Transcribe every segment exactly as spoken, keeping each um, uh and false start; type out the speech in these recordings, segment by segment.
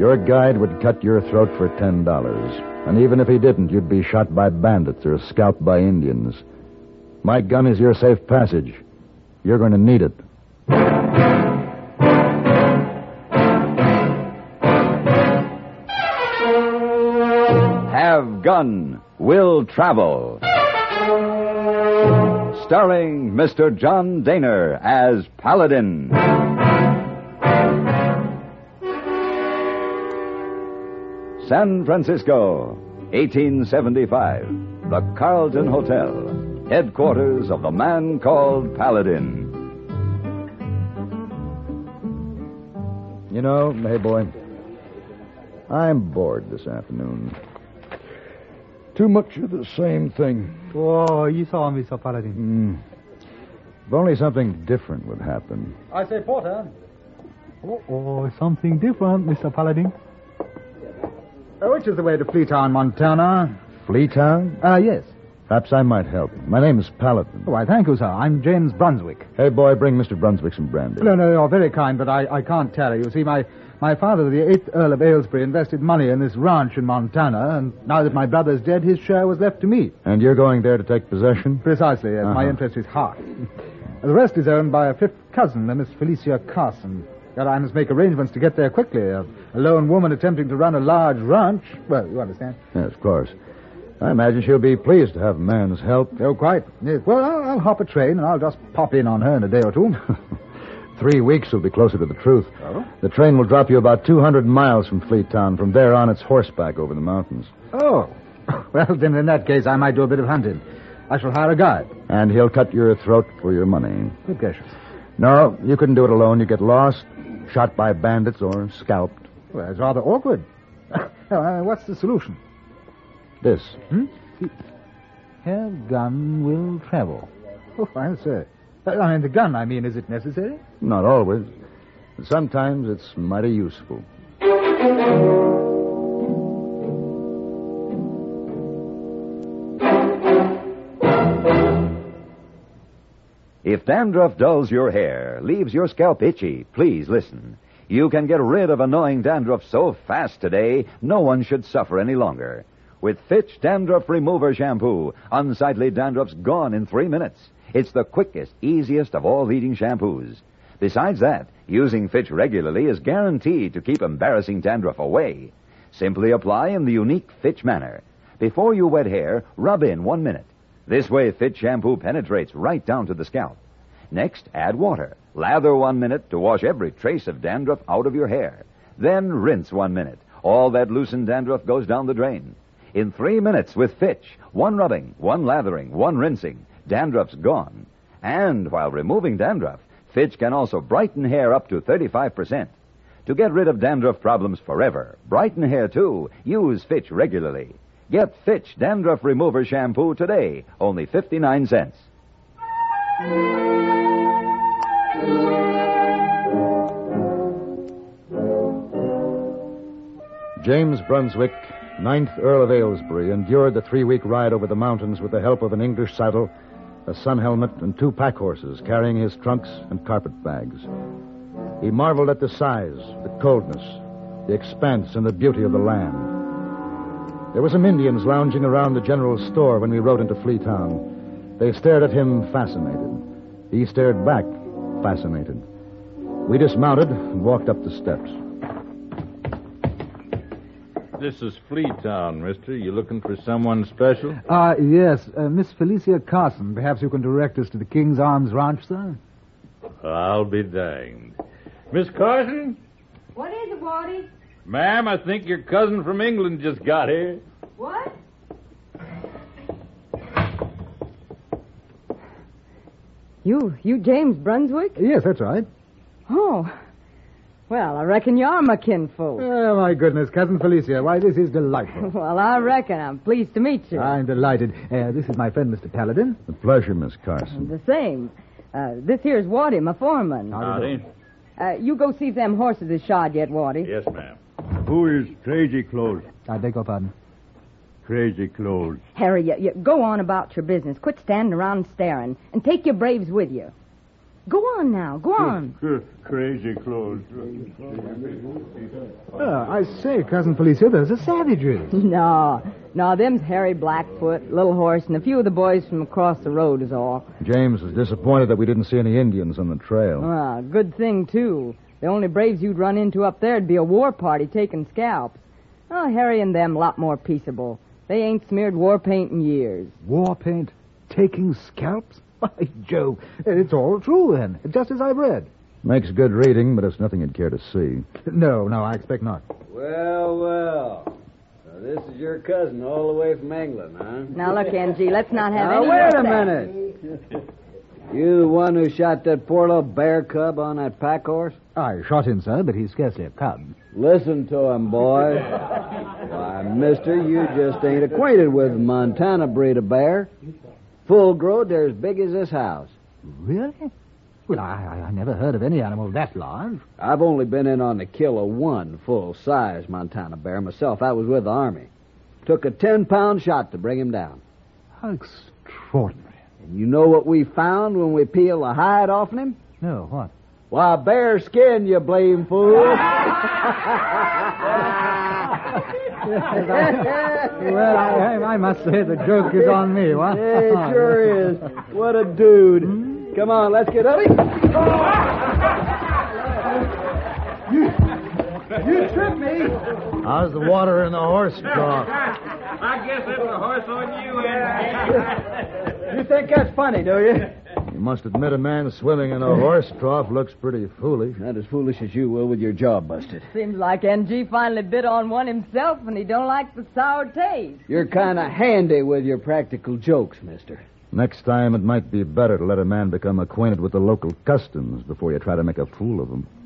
Your guide would cut your throat for ten dollars. And even if he didn't, you'd be shot by bandits or scalped by Indians. My gun is your safe passage. You're going to need it. Have Gun Will Travel. Starring Mister John Daner as Paladin. San Francisco, eighteen seventy-five. The Carlton Hotel, headquarters of the man called Paladin. You know, hey, boy, I'm bored this afternoon. Too much of the same thing. Oh, you saw Mister Paladin. Mm. If only something different would happen. I say, Porter. Oh, oh, something different, Mister Paladin. Uh, which is the way to Fleetown, Montana? Fleetown? Uh, yes. Perhaps I might help. My name is Paladin. Oh, why, thank you, sir. I'm James Brunswick. Hey, boy, bring Mister Brunswick some brandy. No, no, you're very kind, but I, I can't tarry. You see, my, my father, the eighth Earl of Aylesbury, invested money in this ranch in Montana, and now that my brother's dead, his share was left to me. And you're going there to take possession? Precisely, yes. Uh-huh. My interest is half. The rest is owned by a fifth cousin, a Miss Felicia Carson. Yet I must make arrangements to get there quickly. A, a lone woman attempting to run a large ranch. Well, you understand. Yes, of course. I imagine she'll be pleased to have a man's help. Oh, quite. Yes. Well, I'll, I'll hop a train, and I'll just pop in on her in a day or two. Three weeks will be closer to the truth. Oh? The train will drop you about two hundred miles from Fleetown. From there on, it's horseback over the mountains. Oh. Well, then in that case, I might do a bit of hunting. I shall hire a guide. And he'll cut your throat for your money. Good gracious. No, you couldn't do it alone. You get lost, shot by bandits, or scalped. Well, it's rather awkward. uh, what's the solution? This. Hmm? Have gun will travel. Oh, I say. I mean, the gun, I mean, is it necessary? Not always. But sometimes it's mighty useful. If dandruff dulls your hair, leaves your scalp itchy, please listen. You can get rid of annoying dandruff so fast today, no one should suffer any longer. With Fitch Dandruff Remover Shampoo, unsightly dandruff's gone in three minutes. It's the quickest, easiest of all leading shampoos. Besides that, using Fitch regularly is guaranteed to keep embarrassing dandruff away. Simply apply in the unique Fitch manner. Before you wet hair, rub in one minute. This way, Fitch shampoo penetrates right down to the scalp. Next, add water. Lather one minute to wash every trace of dandruff out of your hair. Then rinse one minute. All that loosened dandruff goes down the drain. In three minutes with Fitch, one rubbing, one lathering, one rinsing, dandruff's gone. And while removing dandruff, Fitch can also brighten hair up to thirty-five percent. To get rid of dandruff problems forever, brighten hair too, use Fitch regularly. Get Fitch Dandruff Remover Shampoo today, only fifty-nine cents. James Brunswick, ninth Earl of Aylesbury, endured the three-week ride over the mountains with the help of an English saddle, a sun helmet, and two pack horses carrying his trunks and carpet bags. He marveled at the size, the coldness, the expanse, and the beauty of the land. There were some Indians lounging around the general store when we rode into Fleetown. They stared at him fascinated. He stared back, fascinated. We dismounted and walked up the steps. This is Fleetown, mister. You looking for someone special? Uh, yes, uh, Miss Felicia Carson. Perhaps you can direct us to the King's Arms Ranch, sir? I'll be danged. Miss Carson? What is it, Waddy? Ma'am, I think your cousin from England just got here. What? You, you James Brunswick? Yes, that's right. Oh. Well, I reckon you're my kinfolk. Oh, my goodness, Cousin Felicia. Why, this is delightful. Well, I reckon. I'm pleased to meet you. I'm delighted. Uh, this is my friend, Mister Paladin. A pleasure, Miss Carson. The same. Uh, this here's Waddy, my foreman. Howdy. Uh, you go see if them horses is shod yet, Waddy. Yes, ma'am. Who is Crazy Clothes? I beg your pardon. Crazy Clothes. Harry, you, you go on about your business. Quit standing around staring. And take your braves with you. Go on now. Go on. Crazy clothes. Oh, I say, Cousin Felicia, those are savages. No. No, them's Harry Blackfoot, Little Horse, and a few of the boys from across the road is all. James was disappointed that we didn't see any Indians on the trail. Ah, good thing, too. The only braves you'd run into up there'd be a war party taking scalps. Oh, Harry and them a lot more peaceable. They ain't smeared war paint in years. War paint? Taking scalps? By Jove, it's all true then, just as I've read. Makes good reading, but it's nothing you'd care to see. No, no, I expect not. Well, well. So this is your cousin all the way from England, huh? Now, look, N G, let's not have Now, any... wait a of that. minute. You the one who shot that poor little bear cub on that pack horse? I shot him, sir, but he's scarcely a cub. Listen to him, boy. Why, mister, you just ain't acquainted with Montana breed of bear. Full grown, they're as big as this house. Really? Well, I, I never heard of any animal that large. I've only been in on the kill of one full-size Montana bear myself. I was with the Army. Took a ten-pound shot to bring him down. How extraordinary. And you know what we found when we peeled the hide off him? No, what? Why, bear skin, you blame fool. Well, I, I must say the joke is on me, what? Yeah, it sure is. What a dude. Hmm? Come on, let's get up. You, you tripped me. How's the water in the horse trough? I guess that's a horse on you, Andy. You think that's funny, do you? You must admit a man swimming in a horse trough looks pretty foolish. Not as foolish as you will with your jaw busted. Seems like N G finally bit on one himself, and he don't like the sour taste. You're kind of handy with your practical jokes, mister. Next time, it might be better to let a man become acquainted with the local customs before you try to make a fool of him.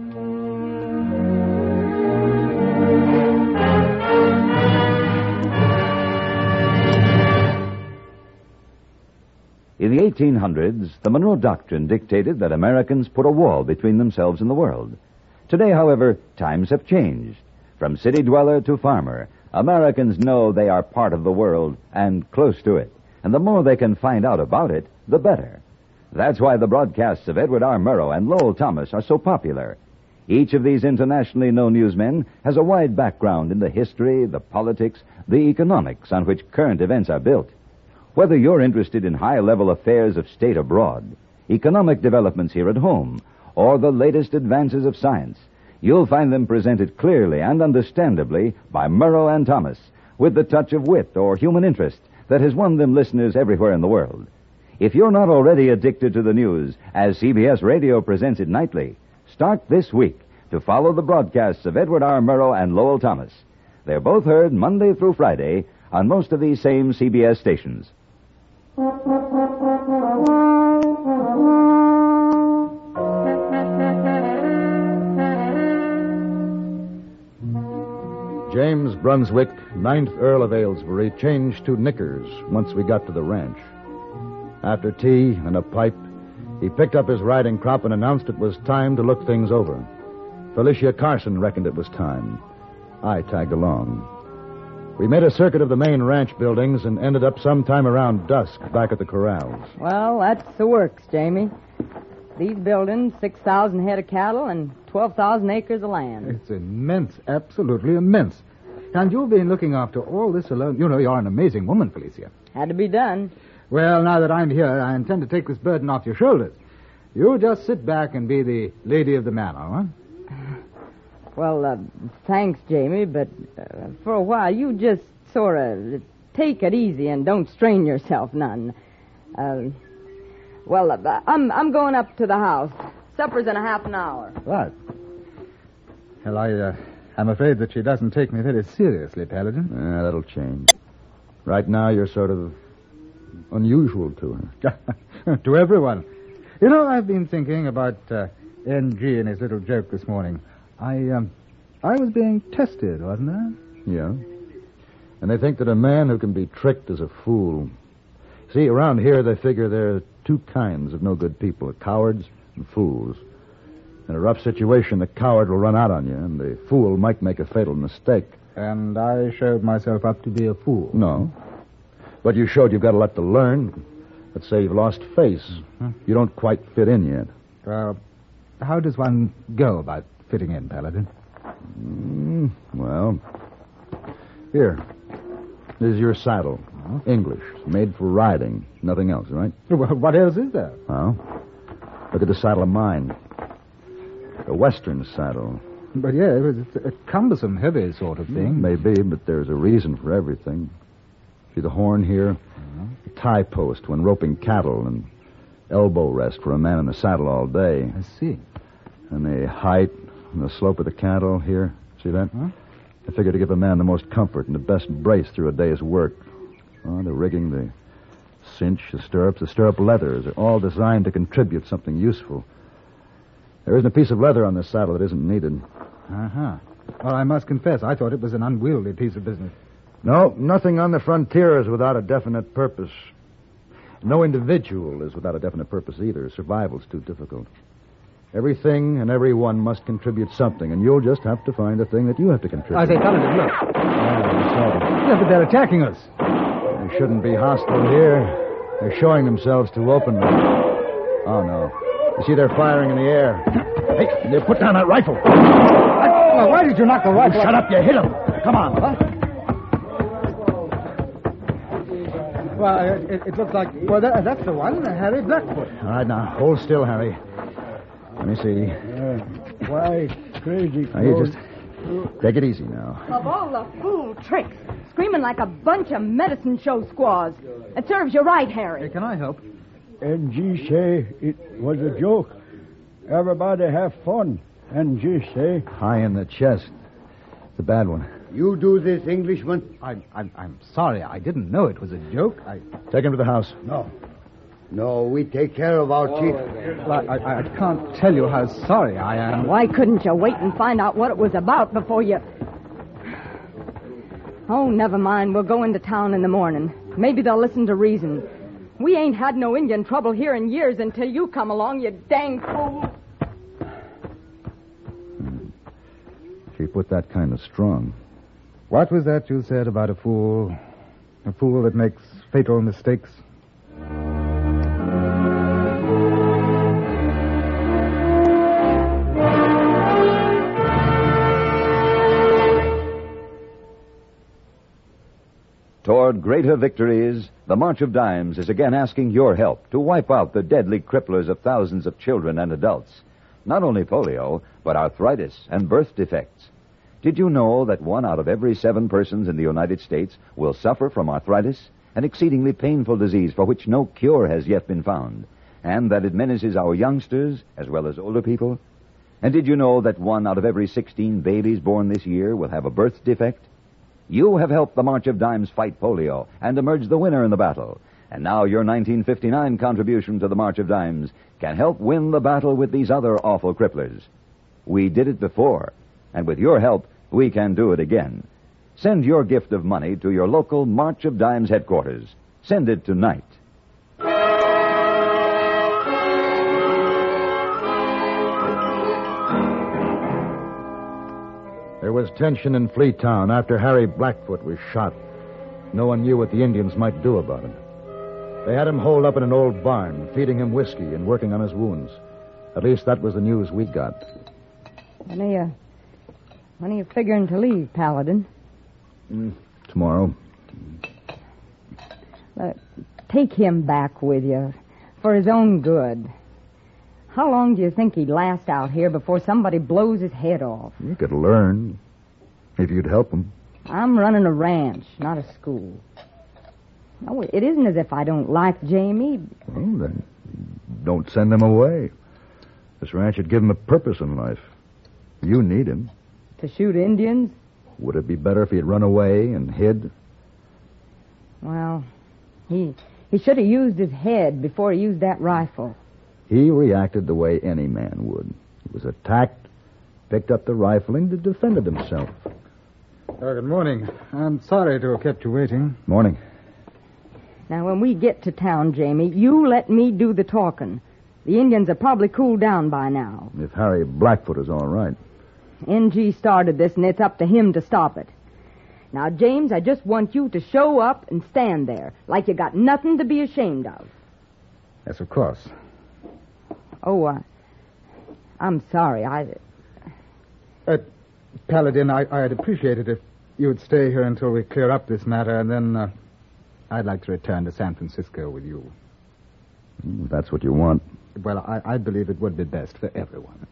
In the eighteen hundreds, the Monroe Doctrine dictated that Americans put a wall between themselves and the world. Today, however, times have changed. From city dweller to farmer, Americans know they are part of the world and close to it. And the more they can find out about it, the better. That's why the broadcasts of Edward R. Murrow and Lowell Thomas are so popular. Each of these internationally known newsmen has a wide background in the history, the politics, the economics on which current events are built. Whether you're interested in high-level affairs of state abroad, economic developments here at home, or the latest advances of science, you'll find them presented clearly and understandably by Murrow and Thomas, with the touch of wit or human interest that has won them listeners everywhere in the world. If you're not already addicted to the news, as C B S Radio presents it nightly, start this week to follow the broadcasts of Edward R. Murrow and Lowell Thomas. They're both heard Monday through Friday on most of these same C B S stations. James Brunswick, ninth Earl of Aylesbury, changed to knickers once we got to the ranch. After tea and a pipe, he picked up his riding crop and announced it was time to look things over. Felicia Carson reckoned it was time. I tagged along. We made a circuit of the main ranch buildings and ended up sometime around dusk back at the corrals. Well, that's the works, Jamie. These buildings, six thousand head of cattle and twelve thousand acres of land. It's immense, absolutely immense. And you've been looking after all this alone. You know, you're an amazing woman, Felicia. Had to be done. Well, now that I'm here, I intend to take this burden off your shoulders. You just sit back and be the lady of the manor, huh? Well, uh, thanks, Jamie, but uh, for a while you just sort of take it easy and don't strain yourself none. Uh, well, uh, I'm I'm going up to the house. Supper's in a half an hour. What? Well, I, uh, I'm afraid that she doesn't take me very seriously, Paladin. Yeah, that'll change. Right now, you're sort of unusual to her. To everyone. You know, I've been thinking about uh, N G and his little joke this morning. I, um, I was being tested, wasn't I? Yeah. And they think that a man who can be tricked is a fool. See, around here they figure there are two kinds of no good people, cowards and fools. In a rough situation, the coward will run out on you, and the fool might make a fatal mistake. And I showed myself up to be a fool. No. But you showed you've got to let to learn. Let's say you've lost face. Mm-hmm. You don't quite fit in yet. Uh, how does one go about fitting in, Paladin? Mm, well, here. This is your saddle. English. Made for riding. Nothing else, right? Well, what else is there? Well, look at the saddle of mine. A Western saddle. But yeah, it's a cumbersome, heavy sort of thing. Maybe, but there's a reason for everything. See the horn here? A tie post when roping cattle, and elbow rest for a man in the saddle all day. I see. And the height and the slope of the cattle here. See that? Huh? I figure to give a man the most comfort and the best brace through a day's work. Oh, the rigging, the cinch, the stirrups, the stirrup leathers are all designed to contribute something useful. There isn't a piece of leather on this saddle that isn't needed. Uh-huh. Well, I must confess, I thought it was an unwieldy piece of business. No, nothing on the frontier is without a definite purpose. No individual is without a definite purpose either. Survival's too difficult. Everything and everyone must contribute something, and you'll just have to find the thing that you have to contribute. I say, Paladin, look. Oh, I saw them. Yeah, but they're attacking us. They shouldn't be hostile here. They're showing themselves too openly. Oh, no. You see they're firing in the air. Hey, they put down that rifle. Well, why did you knock the rifle? Shut up, you hit him. Come on. Huh? Well, it, it looks like... Well, that, that's the one, Harry Blackfoot. All right, now, hold still, Harry. Let me see. Uh, why, crazy Now, you Claude? just take it easy now. Of all the fool tricks, screaming like a bunch of medicine show squaws. It serves you right, Harry. Hey, can I help? And G say it was a joke. Everybody have fun. And G say... High in the chest. It's a bad one. You do this, Englishman? I'm, I'm, I'm sorry. I didn't know it was a joke. I... Take him to the house. No. No, we take care of our chief. Well, I, I, I can't tell you how sorry I am. Why couldn't you wait and find out what it was about before you... Oh, never mind. We'll go into town in the morning. Maybe they'll listen to reason. We ain't had no Indian trouble here in years until you come along, you dang fool. She put that kind of strong. What was that you said about a fool? A fool that makes fatal mistakes? Toward greater victories, the March of Dimes is again asking your help to wipe out the deadly cripplers of thousands of children and adults. Not only polio, but arthritis and birth defects. Did you know that one out of every seven persons in the United States will suffer from arthritis, an exceedingly painful disease for which no cure has yet been found, and that it menaces our youngsters as well as older people? And did you know that one out of every sixteen babies born this year will have a birth defect? You have helped the March of Dimes fight polio and emerge the winner in the battle. And now your nineteen fifty-nine contribution to the March of Dimes can help win the battle with these other awful cripplers. We did it before, and with your help, we can do it again. Send your gift of money to your local March of Dimes headquarters. Send it tonight. There was tension in Fleetown after Harry Blackfoot was shot. No one knew what the Indians might do about it. They had him holed up in an old barn, feeding him whiskey and working on his wounds. At least that was the news we got. When are you, when are you figuring to leave, Paladin? Mm, tomorrow. Uh, take him back with you, for his own good. How long do you think he'd last out here before somebody blows his head off? You could learn, if you'd help him. I'm running a ranch, not a school. No, it isn't as if I don't like Jamie. Well, then, don't send him away. This ranch would give him a purpose in life. You need him. To shoot Indians? Would it be better if he'd run away and hid? Well, he he should have used his head before he used that rifle. He reacted the way any man would. He was attacked, picked up the rifle, and defended himself. Uh, good morning. I'm sorry to have kept you waiting. Morning. Now, when we get to town, Jamie, you let me do the talking. The Indians are probably cooled down by now. If Harry Blackfoot is all right. N G started this, and it's up to him to stop it. Now, James, I just want you to show up and stand there, like you got nothing to be ashamed of. Yes, of course. Oh, uh, I'm sorry. I... Uh, Paladin, I, I'd appreciate it if you would stay here until we clear up this matter, and then uh, I'd like to return to San Francisco with you. If that's what you want. Well, I, I believe it would be best for everyone.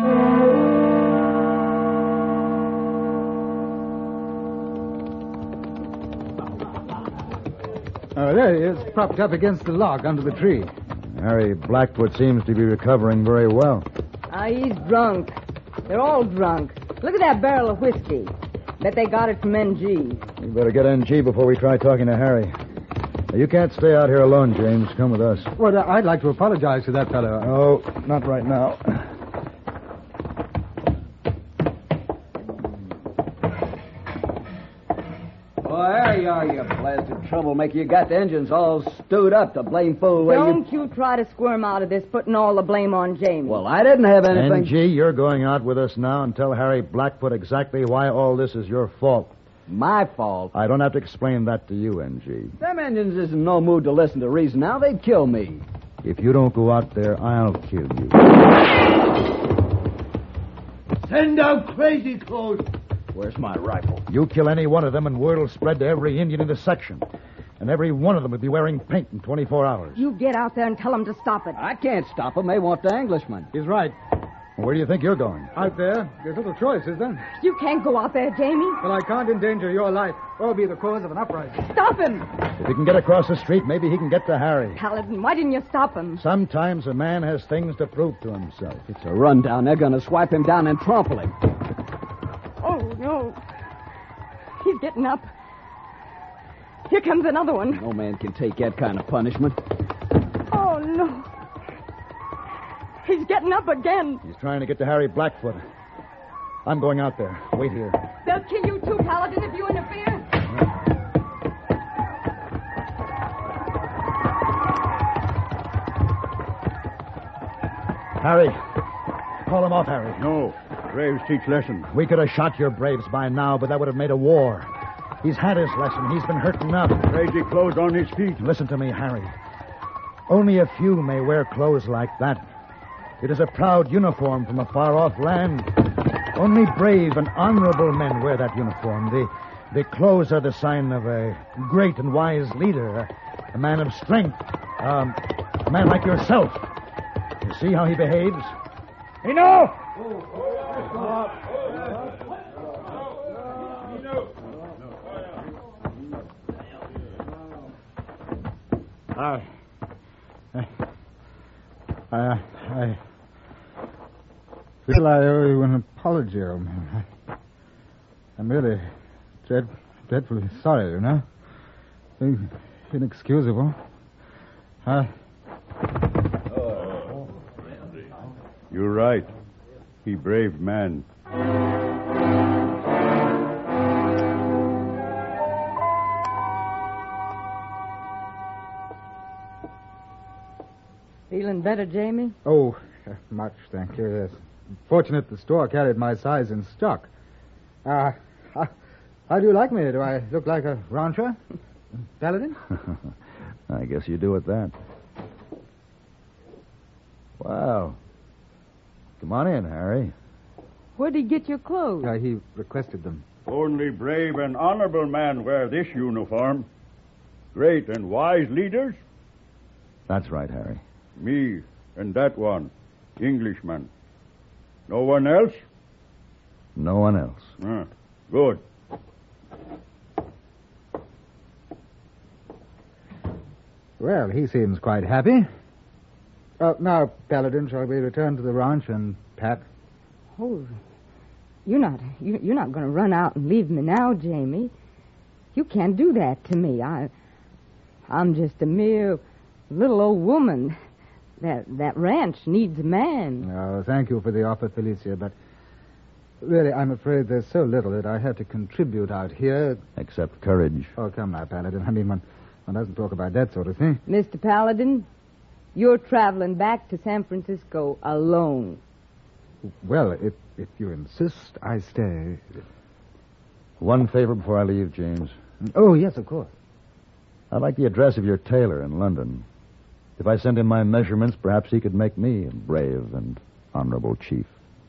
Oh, there he is, propped up against the log under the tree. Harry Blackfoot seems to be recovering very well. Ah, he's drunk. They're all drunk. Look at that barrel of whiskey. Bet they got it from N G. We better get N G before we try talking to Harry. Now, you can't stay out here alone, James. Come with us. Well, I'd like to apologize to that fellow. No, not right now. Well, there you are, you blasted troublemaker. You got the engines all stewed up, the blame fool. Way Don't you... you try to squirm out of this, putting all the blame on Jamie. Well, I didn't have anything... N G, you're going out with us now and tell Harry Blackfoot exactly why all this is your fault. My fault. I don't have to explain that to you, N G. Them engines is in no mood to listen to reason now. They'd kill me. If you don't go out there, I'll kill you. Send out Crazy Clothes. Where's my rifle? You kill any one of them, and word will spread to every Indian in the section. And every one of them will be wearing paint in twenty-four hours. You get out there and tell them to stop it. I can't stop them. They want the Englishman. He's right. Where do you think you're going? Out there, there's little choice, is there? You can't go out there, Jamie. Well, I can't endanger your life or be the cause of an uprising. Stop him. If he can get across the street, maybe he can get to Harry. Paladin, why didn't you stop him? Sometimes a man has things to prove to himself. It's a rundown. They're going to swipe him down and trample him. Oh, no. He's getting up. Here comes another one. No man can take that kind of punishment. Oh, no. He's getting up again. He's trying to get to Harry Blackfoot. I'm going out there. Wait here. They'll kill you too, Paladin, if you interfere. Harry. Call him off, Harry. No. Braves teach lesson. We could have shot your braves by now, but that would have made a war. He's had his lesson. He's been hurt enough. Crazy Clothes on his feet. Listen to me, Harry. Only a few may wear clothes like that. It is a proud uniform from a far-off land. Only brave and honorable men wear that uniform. The, the clothes are the sign of a great and wise leader, a, a man of strength, um, a man like yourself. You see how he behaves? Enough! I... I... I... I... feel I owe you an apology, old man. I, I'm really dread, dreadfully sorry, you know. In, inexcusable. I... You're right. He brave man. Feeling better, Jamie? Oh, much, thank you, yes. Fortunate the store carried my size in stock. Uh, how, how do you like me? Do I look like a rancher? Paladin? I guess you do at that. Wow. Come on in, Harry. Where'd he get your clothes? Uh, he requested them. Only brave and honorable men wear this uniform. Great and wise leaders? That's right, Harry. Me and that one, Englishman. No one else? No one else. Ah, good. Well, he seems quite happy. Uh, now, Paladin, shall we return to the ranch and pack? Oh, you're not, you, you're not going to run out and leave me now, Jamie. You can't do that to me. I, I'm just a mere little old woman. That that ranch needs a man. Oh, thank you for the offer, Felicia, but really, I'm afraid there's so little that I have to contribute out here. Except courage. Oh, come now, Paladin. I mean, one, one doesn't talk about that sort of thing. Mister Paladin, you're traveling back to San Francisco alone. Well, if, if you insist, I stay. One favor before I leave, James. Oh, yes, of course. I'd like the address of your tailor in London. If I sent him my measurements, perhaps he could make me a brave and honorable chief.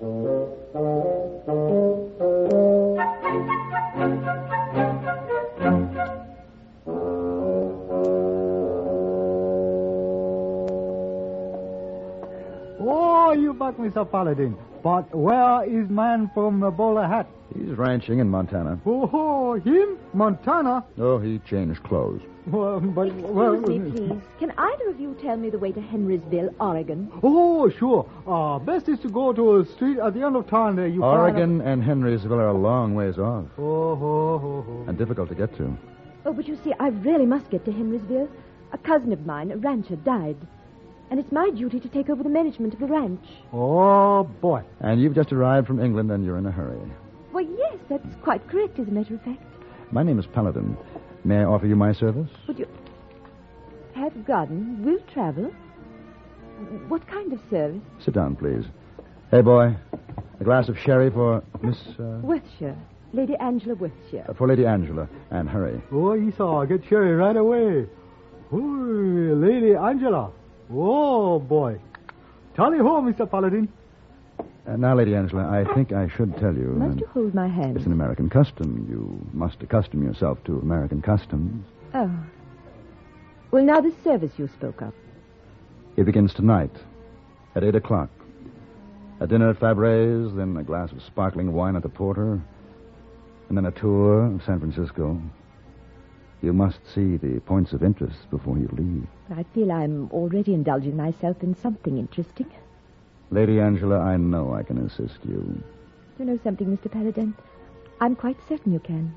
Oh, you buck, Mister Paladin. But where is man from the bowler hat? He's ranching in Montana. Oh, him? Montana? Oh, he changed clothes. Well, but, well... Excuse me, please. Can either of you tell me the way to Henrysville, Oregon? Oh, sure. Uh, best is to go to a street at the end of town there. You Oregon find and Henrysville are a long ways off. a... Oh, oh, oh, oh. And difficult to get to. Oh, but you see, I really must get to Henrysville. A cousin of mine, a rancher, died. And it's my duty to take over the management of the ranch. Oh, boy. And you've just arrived from England and you're in a hurry. Well, yes, that's quite correct, as a matter of fact. My name is Paladin. May I offer you my service? Would you... Have garden, will travel? What kind of service? Sit down, please. Hey, boy. A glass of sherry for Miss... Uh, Worthshire. Lady Angela Worthshire. for Lady Angela. And hurry. Oh, Esau, get Sherry right away. Oh, Lady Angela. Oh, boy. Tally ho, Mister Paladin. Uh, now, Lady Angela, I think I should tell you... Must uh, you hold my hand? It's an American custom. You must accustom yourself to American customs. Oh. Well, now the service you spoke of. It begins tonight at eight o'clock. A dinner at Fabre's, then a glass of sparkling wine at the Porter, and then a tour of San Francisco. You must see the points of interest before you leave. I feel I'm already indulging myself in something interesting. Lady Angela, I know I can assist you. You know something, Mister Paladin? I'm quite certain you can.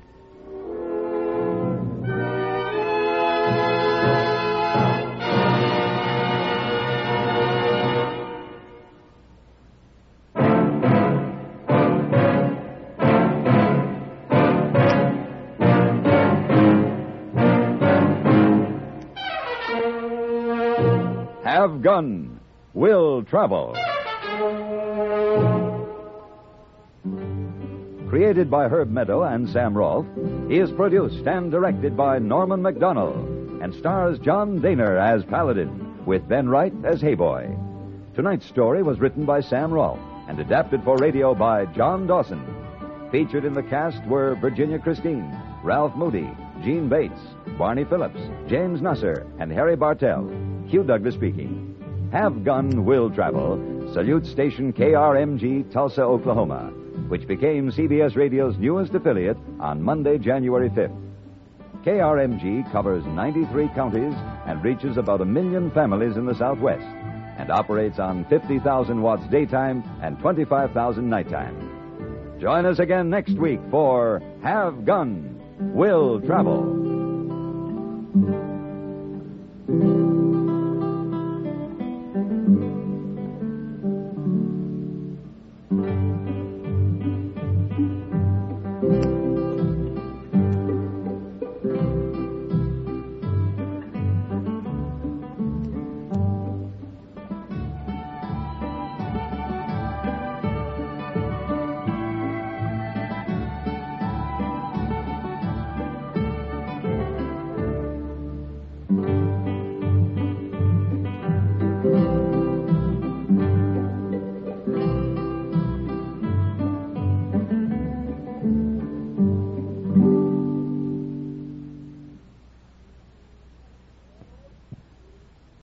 Have Gun, Will Travel. Created by Herb Meadow and Sam Rolfe, is produced and directed by Norman MacDonald and stars John Daner as Paladin, with Ben Wright as Hayboy. Tonight's story was written by Sam Rolfe and adapted for radio by John Dawson. Featured in the cast were Virginia Christine, Ralph Moody, Gene Bates, Barney Phillips, James Nusser, and Harry Bartell. Hugh Douglas speaking. Have Gun, Will Travel salutes station K R M G, Tulsa, Oklahoma, which became C B S Radio's newest affiliate on Monday, January fifth. K R M G covers ninety-three counties and reaches about a million families in the Southwest and operates on fifty thousand watts daytime and twenty-five thousand nighttime. Join us again next week for Have Gun, Will Travel.